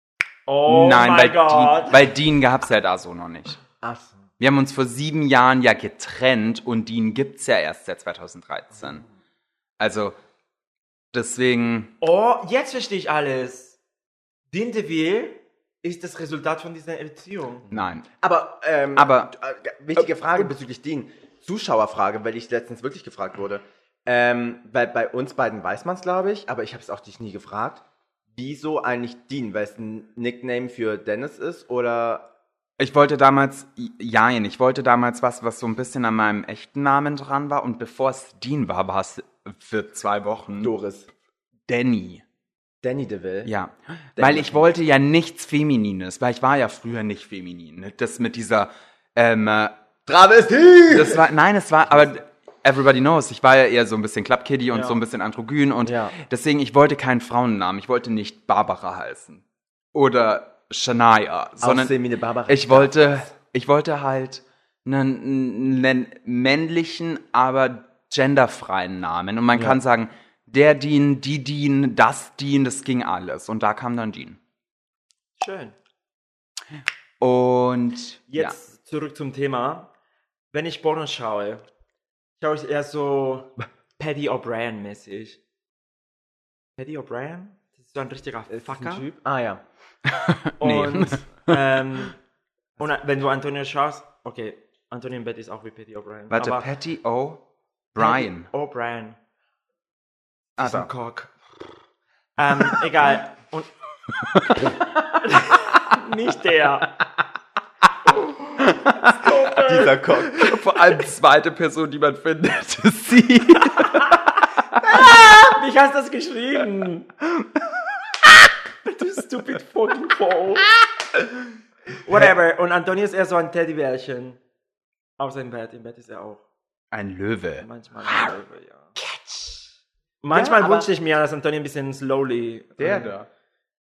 Oh Nein, mein weil Gott. Dean, weil Dean gab's ja da so noch nicht. Ach so. Wir haben uns vor sieben Jahren ja getrennt und Dean gibt's ja erst seit zwanzig dreizehn. Also, deswegen, Oh, jetzt verstehe ich alles. Dean DeVille ist das Resultat von dieser Beziehung. nein. Aber, ähm, Aber- äh, wichtige Frage bezüglich Dean. Zuschauerfrage, weil ich letztens wirklich gefragt wurde. Ähm, weil bei uns beiden weiß man es, glaube ich, aber ich habe es auch dich nie gefragt. Wieso eigentlich Dean? Weil es ein Nickname für Dennis ist oder... Ich wollte damals, jein, ich wollte damals was, was so ein bisschen an meinem echten Namen dran war. Und bevor es Dean war, war es für zwei Wochen Doris. Danny. Danny DeVille. Ja, Danny. weil ich wollte ja nichts Feminines, weil ich war ja früher nicht feminin. Ne? Das mit dieser, ähm, äh, Travestie! das war, nein, es war, aber everybody knows, ich war ja eher so ein bisschen Clubkiddy und Ja. so ein bisschen androgyn und Ja. deswegen, ich wollte keinen Frauennamen, ich wollte nicht Barbara heißen oder Shania, sondern Aussehen wie eine Barbara. ich wollte, ich wollte halt einen, einen männlichen, aber genderfreien Namen. Und man kann sagen, der Dean, die Dean, das Dean, das ging alles. Und da kam dann Dean. Schön. Und Jetzt zurück zum Thema. Wenn ich Porno schaue, schaue ich eher so Paddy O'Brien-mäßig. Paddy O'Brien? Das ist so ein richtiger Fucker. Typ? Ah ja. Und, ähm, und wenn du Antonio schaust, okay, Antonio im Bett ist auch wie Paddy O'Brien. warte, aber Patty O'Brien. Paddy O'Brien. Ah, Ist ein da. Cock. Ähm, egal. Und nicht der. Dieser Cock. Vor allem die zweite Person, die man findet, ist sie. Wie hast du das geschrieben? Du stupid fucking Paul. Whatever. Und Antonio ist eher so ein Teddybärchen. Außer im Bett. Im Bett ist er auch. Ein Löwe. Manchmal ein Löwe, ja. Manchmal Ja, aber- wünsche ich mir, dass Antonio ein bisschen slowly... Der ähm, da.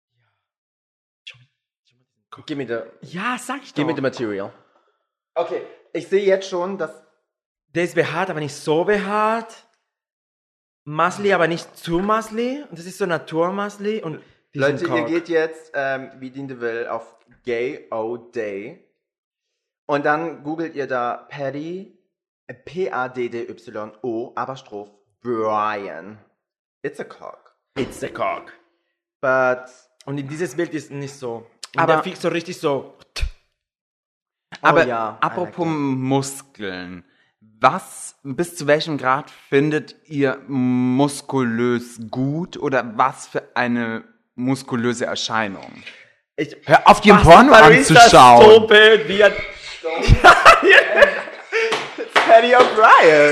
Gib mir the, Ja, sag ich gib mir doch. the material. Okay, ich sehe jetzt schon, dass... Der ist behaart, aber nicht so behaart. Muscly, aber nicht zu muscly. Und das ist so Naturmuscly. Und diesen Leute, ihr Cock. geht jetzt, ähm, wie Dean DeVille, auf Gay O Day. Und dann googelt ihr da Paddy, äh, P A D D Y O, Aberstroph, Brian. It's a cock. It's the cock. But... Und in dieses Bild ist nicht so. Und Aber- der fliegt so richtig so. Aber Oh ja, apropos I like Muskeln. Was, bis zu welchem Grad findet ihr muskulös gut oder was für eine muskulöse Erscheinung? Ich, Hör auf, dir ein Was, Porno Paris, das anzuschauen. so Bild, wie er... Paddy O'Brien!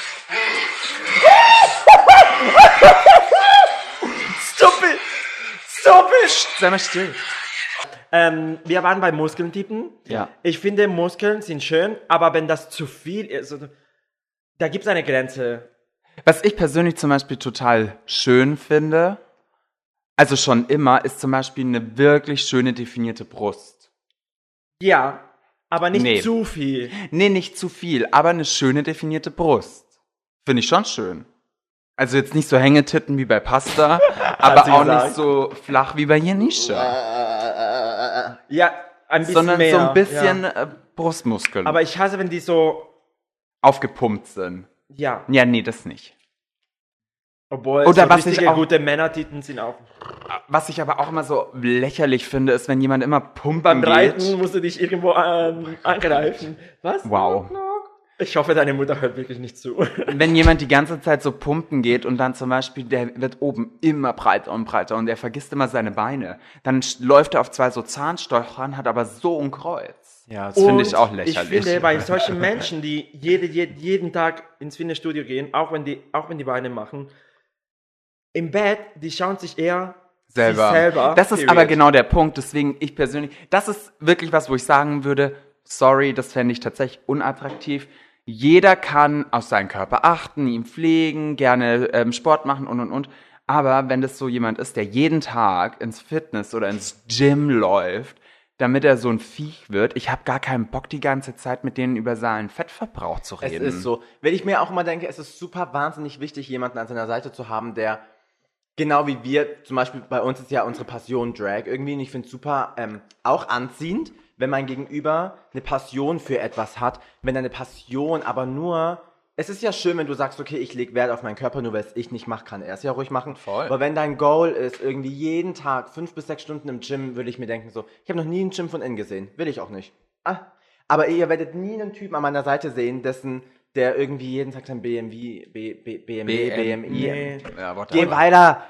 Stop it! Stop it! Sei mal still. Ähm, wir waren bei Muskeltypen. Ja. Ich finde, Muskeln sind schön, aber wenn das zu viel ist, also, da gibt es eine Grenze. Was ich persönlich zum Beispiel total schön finde, also schon immer, ist zum Beispiel eine wirklich schöne definierte Brust. Ja, aber nicht Nee. zu viel. Nee, nicht zu viel, aber eine schöne definierte Brust. Finde ich schon schön. Also jetzt nicht so Hängetitten wie bei Pasta, aber sie auch gesagt. nicht so flach wie bei Janisha. Ja, ein bisschen Sondern mehr. so ein bisschen Ja. äh, Brustmuskeln Aber ich hasse, wenn die so, aufgepumpt sind. ja, Ja, nee, das nicht. obwohl Oder so was ich richtige auch- gute Männertitten sind auch. Was ich aber auch immer so lächerlich finde, ist, wenn jemand immer pumpen Beim geht. Reiten musst du dich irgendwo ähm, angreifen. Was? Wow. Ich hoffe, deine Mutter hört wirklich nicht zu. Wenn jemand die ganze Zeit so pumpen geht und dann zum Beispiel, der wird oben immer breiter und breiter und er vergisst immer seine Beine, dann sch- läuft er auf zwei so Zahnstochern, hat aber so ein Kreuz. Ja, Das finde Und ich auch lächerlich. Ich finde, bei solchen Menschen, die jede, jede, jeden Tag ins Fitnessstudio gehen, auch wenn die, auch wenn die Beine machen, im Bett, die schauen sich eher selber. sich selber. Das ist Period. aber genau der Punkt, deswegen ich persönlich, das ist wirklich was, wo ich sagen würde, sorry, das fände ich tatsächlich unattraktiv. Jeder kann auf seinen Körper achten, ihn pflegen, gerne ähm, Sport machen und und und. Aber wenn das so jemand ist, der jeden Tag ins Fitness oder ins Gym läuft, damit er so ein Viech wird, ich habe gar keinen Bock, die ganze Zeit mit denen über seinen Fettverbrauch zu Es reden. ist so. Wenn ich mir auch immer denke, es ist super wahnsinnig wichtig, jemanden an seiner Seite zu haben, der genau wie wir, zum Beispiel bei uns ist ja unsere Passion Drag irgendwie und ich finde es super ähm, auch anziehend, wenn mein Gegenüber eine Passion für etwas hat, wenn eine Passion aber nur, es ist ja schön, wenn du sagst, okay, ich lege Wert auf meinen Körper, nur weil es ich nicht mache, kann er es ja ruhig machen. Voll. Aber wenn dein Goal ist, irgendwie jeden Tag fünf bis sechs Stunden im Gym, würde ich mir denken so, ich habe noch nie einen Gym von innen gesehen, will ich auch nicht. Ah, aber ihr werdet nie einen Typen an meiner Seite sehen, dessen, der irgendwie jeden Tag sein B M W, B, B, B M W, B M I, Nee. Ja, warte, geh aber- weiter.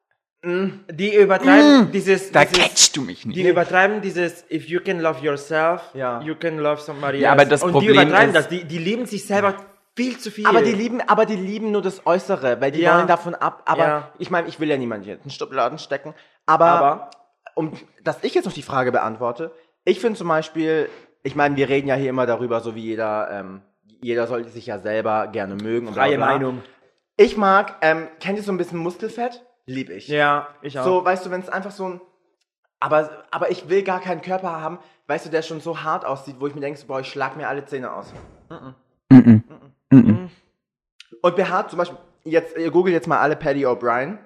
Die übertreiben dieses, Da dieses catchst du mich nicht. die übertreiben dieses if you can love yourself, Ja. you can love somebody Ja, else. aber das Und Problem die übertreiben ist- das, die, die lieben sich selber viel zu viel. Aber die lieben, aber die lieben nur das Äußere, weil die Ja. wollen davon ab. Aber Ja. ich meine, ich will ja niemanden hier in den Stubladen stecken. Aber, Aber um, dass ich jetzt noch die Frage beantworte, ich finde zum Beispiel, ich meine, wir reden ja hier immer darüber, so wie jeder, ähm, jeder sollte sich ja selber gerne mögen. Und bla, freie bla. Meinung. Ich mag, ähm, kennt ihr so ein bisschen Muskelfett? Lieb ich. Ja, ich auch. So, weißt du, wenn es einfach so ein, aber, aber ich will gar keinen Körper haben, weißt du, der schon so hart aussieht, wo ich mir denke, so, boah, ich schlag mir alle Zähne aus. Mm-mm. Mm-mm. Und behaart zum Beispiel, jetzt, ihr googelt jetzt mal alle Paddy O'Brien.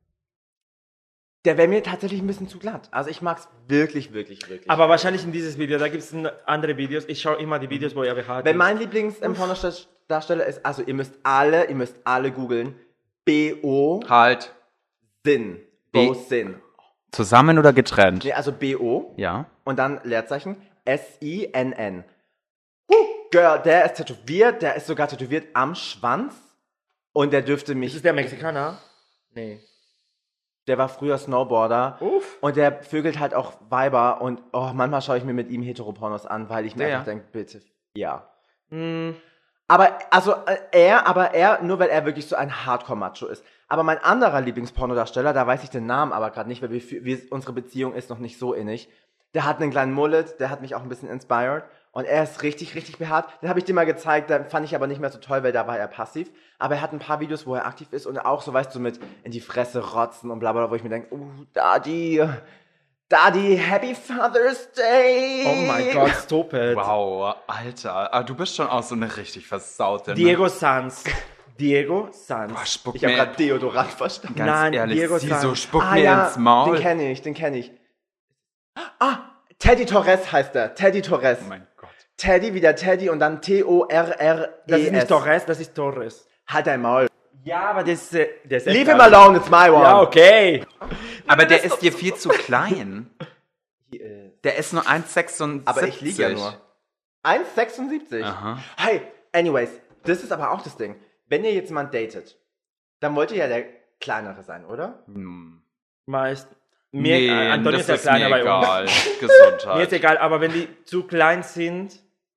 Der wäre mir tatsächlich ein bisschen zu glatt. Also ich mag's wirklich, wirklich, wirklich. Aber wahrscheinlich in dieses Video, da gibt es andere Videos. Ich schaue immer die Videos, wo er behaart Wenn ist. mein Lieblings-Pornodarsteller ist, also ihr müsst alle, ihr müsst alle googeln, B O Halt. Sin. B- Bo Sin. Zusammen oder getrennt? Nee, also B O Ja. und dann Leerzeichen S I N N. Huh, Girl, der ist tätowiert, der ist sogar tätowiert am Schwanz und der dürfte mich... Ist es der Mexikaner? Nee. Der war früher Snowboarder. Uff. Und der vögelt halt auch Weiber. Und oh, manchmal schaue ich mir mit ihm Heteropornos an, weil ich mir Ja, einfach ja. denke, bitte, ja. Hm. Aber, also, äh, er, aber er, nur weil er wirklich so ein Hardcore-Macho ist. Aber mein anderer Lieblingspornodarsteller, da weiß ich den Namen aber gerade nicht, weil wir, wir, unsere Beziehung ist noch nicht so innig. Der hat einen kleinen Mullet, der hat mich auch ein bisschen inspired. Und er ist richtig, richtig behaart. Den habe ich dir mal gezeigt, den fand ich aber nicht mehr so toll, weil da war er passiv. Aber er hat ein paar Videos, wo er aktiv ist und auch so, weißt du, mit in die Fresse rotzen und bla bla, wo ich mir denke, uh, Daddy, Daddy, Happy Father's Day. Oh mein Gott, stop it. Wow, Alter. Aber du bist schon auch so eine richtig versaute. Ne? Diego Sanz. Diego Sanz. Boah, spuck Ich habe mir gerade Deodorant verstanden. ganz Nein, ehrlich, Diego sie Sanz. so spuck Ah mir ja, ins Maul. den kenne ich, den kenne ich. Ah, Teddy Torres heißt er. Teddy Torres. Oh mein Gott. Teddy wie der Teddy und dann T O R R E S. Das ist nicht Torres, das ist Torres. Halt dein Maul. Ja, aber das ist... äh, Das ist echt Leave him geil. alone, it's my one. Ja, okay. Aber der ist dir viel zu klein. Äh, Der ist nur eins Komma sechsundsiebzig. Aber ich liege ja nur. eins Komma sechsundsiebzig. Aha. Hey, anyways, das ist aber auch das Ding. Wenn ihr jetzt jemanden datet, dann wollt ihr ja der Kleinere sein, oder? Hm. Meist. Mir, Nee, äh, Antonio das ist ja ist kleiner mir bei egal. uns. Mir ist Gesundheit. egal, aber wenn die zu klein sind,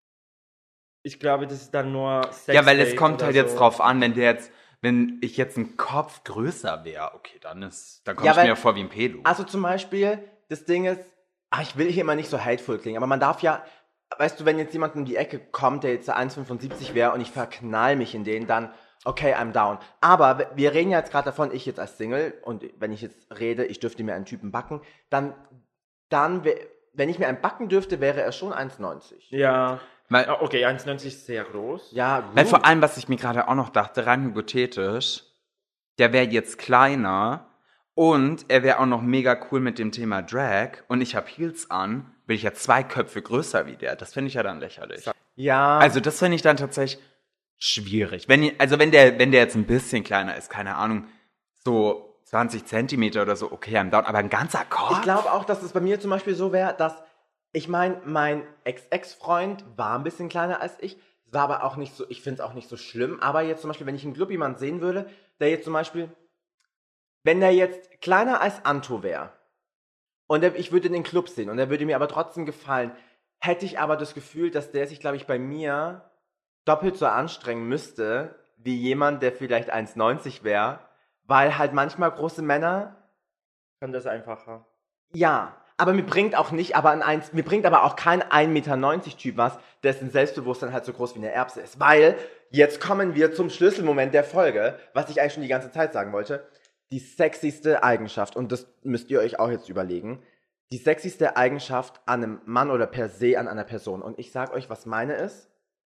ich glaube, das ist dann nur Sex Ja, weil es Date kommt oder halt jetzt so. drauf an, wenn der jetzt, wenn ich jetzt ein Kopf größer wäre, okay, dann ist, dann komme Ja, ich weil- mir ja vor wie ein Pedo. Also zum Beispiel, das Ding ist, ach, ich will hier immer nicht so hateful klingen, aber man darf ja, weißt du, wenn jetzt jemand um die Ecke kommt, der jetzt eins Komma fünfundsiebzig wäre und ich verknall mich in den, dann, okay, I'm down. Aber wir reden ja jetzt gerade davon, ich jetzt als Single, und wenn ich jetzt rede, ich dürfte mir einen Typen backen, dann, dann, wär- wenn ich mir einen backen dürfte, wäre er schon eins Komma neunzig. Ja. Weil, Ah, okay, eins Komma neunzig ist sehr groß. Ja, gut. weil vor allem, was ich mir gerade auch noch dachte, rein hypothetisch, der wäre jetzt kleiner und er wäre auch noch mega cool mit dem Thema Drag und ich habe Heels an, bin ich ja zwei Köpfe größer wie der. Das finde ich ja dann lächerlich. Ja. Also das finde ich dann tatsächlich schwierig. Wenn, ich- also wenn der, wenn der jetzt ein bisschen kleiner ist, keine Ahnung, so zwanzig Zentimeter oder so, okay, I'm down, aber ein ganzer Kopf? Ich glaube auch, dass es bei mir zum Beispiel so wäre, dass, ich meine, mein Ex-Ex-Freund war ein bisschen kleiner als ich, es war aber auch nicht so, ich finde es auch nicht so schlimm, aber jetzt zum Beispiel, wenn ich im Club jemanden sehen würde, der jetzt zum Beispiel, wenn der jetzt kleiner als Anto wäre und der, ich würde den Club sehen und der würde mir aber trotzdem gefallen, hätte ich aber das Gefühl, dass der sich, glaube ich, bei mir doppelt so anstrengen müsste, wie jemand, der vielleicht eins Komma neunzig wäre, weil halt manchmal große Männer, Kann das einfacher. ja, aber mir bringt auch nicht, aber ein eins, mir bringt aber auch kein ein Meter neunzig Typ was, dessen Selbstbewusstsein halt so groß wie eine Erbse ist. Weil, jetzt kommen wir zum Schlüsselmoment der Folge, was ich eigentlich schon die ganze Zeit sagen wollte. Die sexyste Eigenschaft, und das müsst ihr euch auch jetzt überlegen, die sexyste Eigenschaft an einem Mann oder per se an einer Person. Und ich sag euch, was meine ist.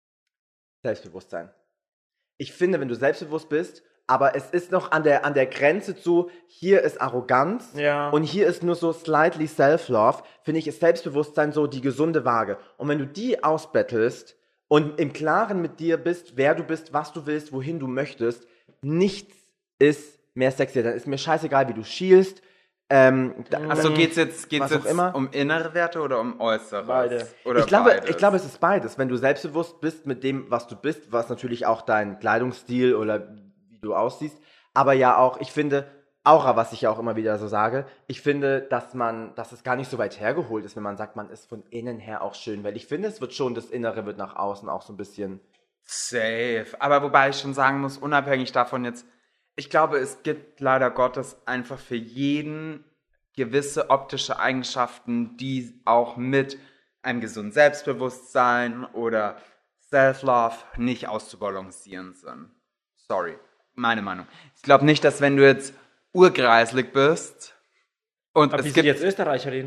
Selbstbewusstsein. Ich finde, wenn du selbstbewusst bist, aber es ist noch an der, an der Grenze zu, hier ist Arroganz Ja. und hier ist nur so slightly Self-Love, finde ich, ist Selbstbewusstsein so die gesunde Waage. Und wenn du die ausbettelst und im Klaren mit dir bist, wer du bist, was du willst, wohin du möchtest, nichts ist mehr sexier. Dann ist mir scheißegal, wie du schielst. Ähm, da- Achso, geht's jetzt, geht's Was auch jetzt immer. um innere Werte oder um äußere? Beide. Oder ich glaube, beides? ich glaube, es ist beides. Wenn du selbstbewusst bist mit dem, was du bist, was natürlich auch dein Kleidungsstil oder wie du aussiehst, aber ja auch, ich finde, Aura, was ich ja auch immer wieder so sage, ich finde, dass man, dass es gar nicht so weit hergeholt ist, wenn man sagt, man ist von innen her auch schön, weil ich finde, es wird schon, das Innere wird nach außen auch so ein bisschen. Safe. Aber wobei ich schon sagen muss, unabhängig davon jetzt, ich glaube, es gibt leider Gottes einfach für jeden gewisse optische Eigenschaften, die auch mit einem gesunden Selbstbewusstsein oder Self-Love nicht auszubalancieren sind. Sorry, meine Meinung. Ich glaube nicht, dass wenn du jetzt urgreislig bist und Aber es bist gibt... du jetzt Österreicherin?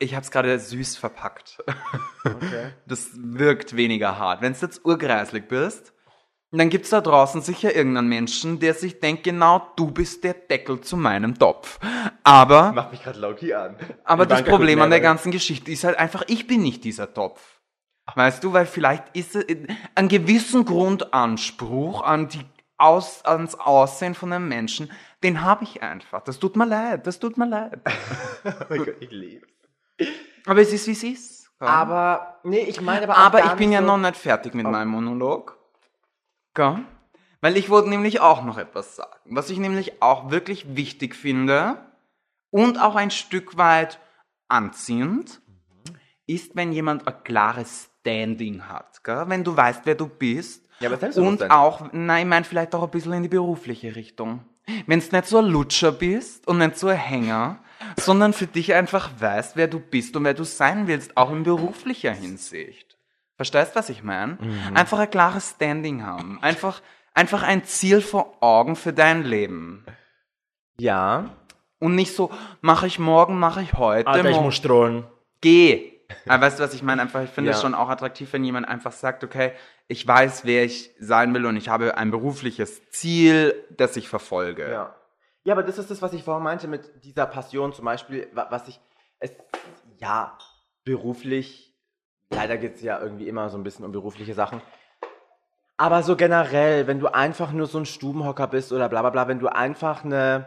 ich habe es gerade süß verpackt. Okay. Das wirkt weniger hart. Wenn du jetzt urgreislig bist, dann gibt's da draußen sicher irgendeinen Menschen, der sich denkt, genau, du bist der Deckel zu meinem Topf. Aber, Macht mich gerade Loki an. aber das Ivanka Problem an der Kudmerov. ganzen Geschichte ist halt einfach, ich bin nicht dieser Topf. Weißt du, weil vielleicht ist es einen gewissen Grundanspruch an die Aus, ans Aussehen von einem Menschen, den habe ich einfach. Das tut mir leid, das tut mir leid. Oh mein Gott, ich lieb's. Aber es ist, wie es ist. Ja. Aber, nee, ich meine aber auch Aber gar ich bin nicht ja so, noch nicht fertig mit meinem Monolog. Gell? Weil ich wollte nämlich auch noch etwas sagen. Was ich nämlich auch wirklich wichtig finde und auch ein Stück weit anziehend, ist, wenn jemand ein klares Standing hat. Gell? Wenn du weißt, wer du bist. Ja, aber Selbstbewusstsein. Und auch, nein, ich meine vielleicht auch ein bisschen in die berufliche Richtung. Wenn du nicht so ein Lutscher bist und nicht so ein Hänger, sondern für dich einfach weißt, wer du bist und wer du sein willst, auch in beruflicher Hinsicht. Verstehst du, was ich meine? Mhm. Einfach ein klares Standing haben. Einfach, einfach ein Ziel vor Augen für dein Leben. Ja. Und nicht so, mache ich morgen, mache ich heute. Alter, ich mo- muss strollen. Geh. Aber weißt du, was ich meine? Einfach, ich finde es Ja. schon auch attraktiv, wenn jemand einfach sagt, okay, ich weiß, wer ich sein will und ich habe ein berufliches Ziel, das ich verfolge. Ja. Ja, aber das ist das, was ich vorhin meinte mit dieser Passion zum Beispiel, wa- was ich, es, ja, beruflich, leider geht es ja irgendwie immer so ein bisschen um berufliche Sachen, aber so generell, wenn du einfach nur so ein Stubenhocker bist oder bla bla bla, wenn du einfach eine,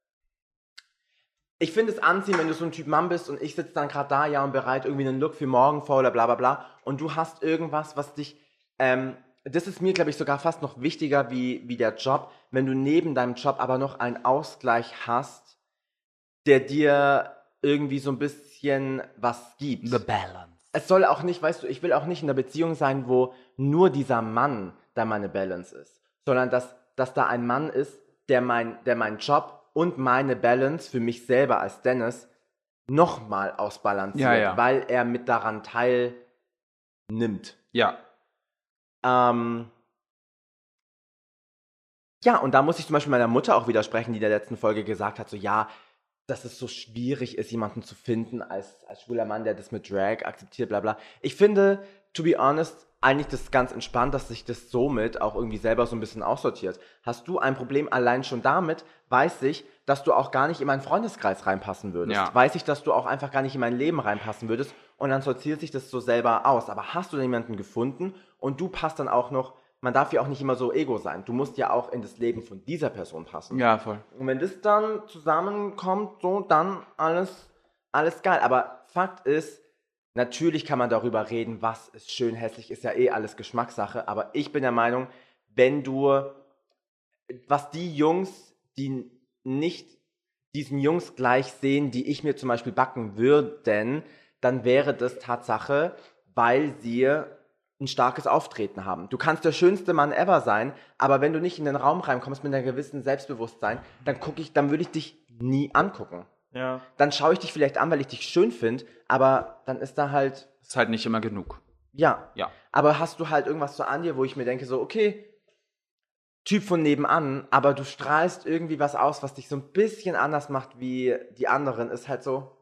ich finde es anziehen, wenn du so ein Typ Mann bist und ich sitze dann gerade da, ja, und bereit irgendwie einen Look für morgen vor oder bla bla bla und du hast irgendwas, was dich, ähm, das ist mir, glaube ich, sogar fast noch wichtiger wie, wie der Job, wenn du neben deinem Job aber noch einen Ausgleich hast, der dir irgendwie so ein bisschen was gibt. The balance. Es soll auch nicht, weißt du, ich will auch nicht in einer Beziehung sein, wo nur dieser Mann da meine Balance ist, sondern dass, dass da ein Mann ist, der mein, der meinen Job und meine Balance für mich selber als Dennis nochmal ausbalanciert, Ja, ja. weil er mit daran teilnimmt. Ja. Ähm, ja, und da muss ich zum Beispiel meiner Mutter auch widersprechen, die in der letzten Folge gesagt hat, so ja, dass es so schwierig ist, jemanden zu finden als, als schwuler Mann, der das mit Drag akzeptiert, bla bla. Ich finde, to be honest, eigentlich das ganz entspannt, dass sich das somit auch irgendwie selber so ein bisschen aussortiert. Hast du ein Problem allein schon damit, weiß ich, dass du auch gar nicht in meinen Freundeskreis reinpassen würdest. Ja. Weiß ich, dass du auch einfach gar nicht in mein Leben reinpassen würdest und dann sortiert sich das so selber aus. Aber hast du jemanden gefunden und du passt dann auch noch, man darf ja auch nicht immer so ego sein. Du musst ja auch in das Leben von dieser Person passen. Ja, voll. Und wenn das dann zusammenkommt, so, dann alles, alles geil. Aber Fakt ist, natürlich kann man darüber reden, was ist schön, hässlich, ist ja eh alles Geschmackssache. Aber ich bin der Meinung, wenn du, was die Jungs, die nicht diesen Jungs gleich sehen, die ich mir zum Beispiel backen würden, dann wäre das Tatsache, weil sie ein starkes Auftreten haben. Du kannst der schönste Mann ever sein, aber wenn du nicht in den Raum reinkommst mit einem gewissen Selbstbewusstsein, dann gucke ich, dann würde ich dich nie angucken. Ja. Dann schaue ich dich vielleicht an, weil ich dich schön finde, aber dann ist da halt, Ist halt nicht immer genug. ja. Ja. Aber hast du halt irgendwas so an dir, wo ich mir denke, so, okay, Typ von nebenan, aber du strahlst irgendwie was aus, was dich so ein bisschen anders macht wie die anderen, ist halt so.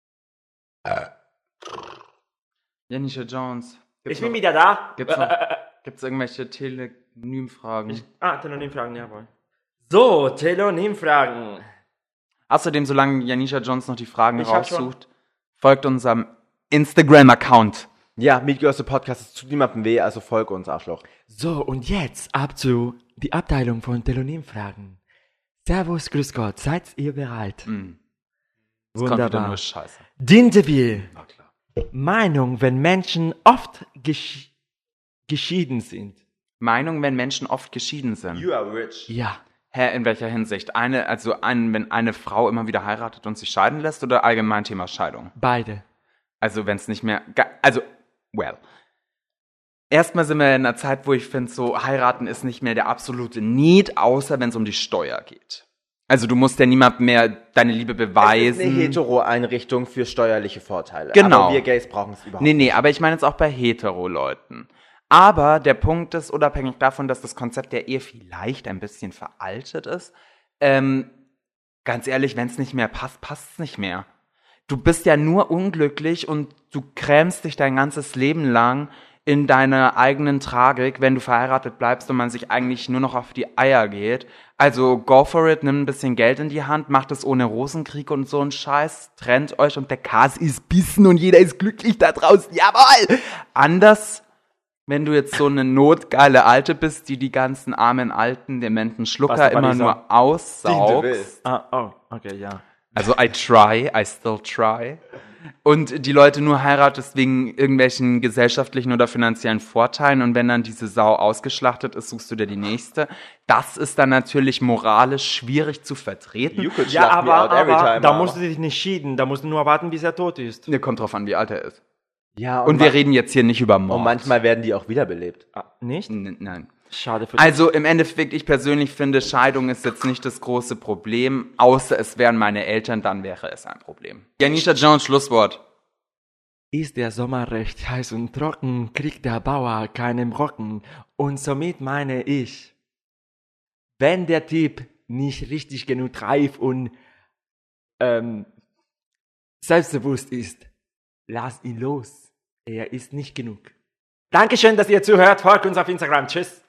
Janisha Jones. Ich bin wieder da. Gibt's noch, gibt's irgendwelche Telonym-Fragen? Ich, ah, Telonym-Fragen, jawohl. So, Telonym-Fragen. Außerdem, solange Janisha Jones noch die Fragen Ich hab raussucht, folgt unserem Instagram-Account. Ja, Meet Girls the Podcast ist zu niemandem weh, also folge uns, Arschloch. So, und jetzt ab zu die Abteilung von Telonym-Fragen. Servus, grüß Gott, seid ihr bereit? Mhm. Das kommt wieder Wunderbar. nur Scheiße. Dinterview. Na klar. Meinung, wenn Menschen oft gesch geschieden sind. Meinung, wenn Menschen oft geschieden sind. You are rich. Ja. Hä, in welcher Hinsicht? Eine, also ein, wenn eine Frau immer wieder heiratet und sich scheiden lässt oder allgemein Thema Scheidung? Beide. Also wenn es nicht mehr, ga- also, well. Erstmal sind wir in einer Zeit, wo ich finde, so heiraten ist nicht mehr der absolute Need, außer wenn es um die Steuer geht. Also du musst ja niemand mehr deine Liebe Es ist beweisen. eine Hetero-Einrichtung für steuerliche Vorteile. Genau. Aber wir Gays brauchen es überhaupt Nee, nee, aber ich meine jetzt auch bei Hetero-Leuten. Aber der Punkt ist, unabhängig davon, dass das Konzept der Ehe vielleicht ein bisschen veraltet ist, ähm, ganz ehrlich, wenn es nicht mehr passt, passt es nicht mehr. du bist ja nur unglücklich und du grämst dich dein ganzes Leben lang in deiner eigenen Tragik, wenn du verheiratet bleibst und man sich eigentlich nur noch auf die Eier geht. Also go for it, nimm ein bisschen Geld in die Hand, macht es ohne Rosenkrieg und so einen Scheiß, trennt euch und der Kas ist bissen und jeder ist glücklich da draußen, jawohl! Anders, wenn du jetzt so eine notgeile Alte bist, die die ganzen armen, alten, dementen Schlucker Was, immer Lisa? nur Den du aussaugst. willst. Ah, oh, okay, ja. Also I try, I still try. Und die Leute nur heiratest wegen irgendwelchen gesellschaftlichen oder finanziellen Vorteilen und wenn dann diese Sau ausgeschlachtet ist, suchst du dir die nächste. Das ist dann natürlich moralisch schwierig zu vertreten. You could Ja, schlach me aber, out every aber time, da aber. musst du dich nicht schieden, da musst du nur warten, bis er tot ist. Ne, kommt drauf an, wie alt er ist. Ja, Und wir ma- reden jetzt hier nicht über Mord. Und manchmal werden die auch wiederbelebt. Ah, nicht? N- Nein. Schade für Also im Endeffekt, ich persönlich finde, Scheidung ist jetzt nicht das große Problem, außer es wären meine Eltern, dann wäre es ein Problem. Janisha Jones, Schlusswort. Ist der Sommer recht heiß und trocken, kriegt der Bauer keinen Brocken. Und somit meine ich, wenn der Typ nicht richtig genug reif und ähm, selbstbewusst ist, lass ihn los. Er ist nicht genug. Dankeschön, dass ihr zuhört. Folgt uns auf Instagram. Tschüss.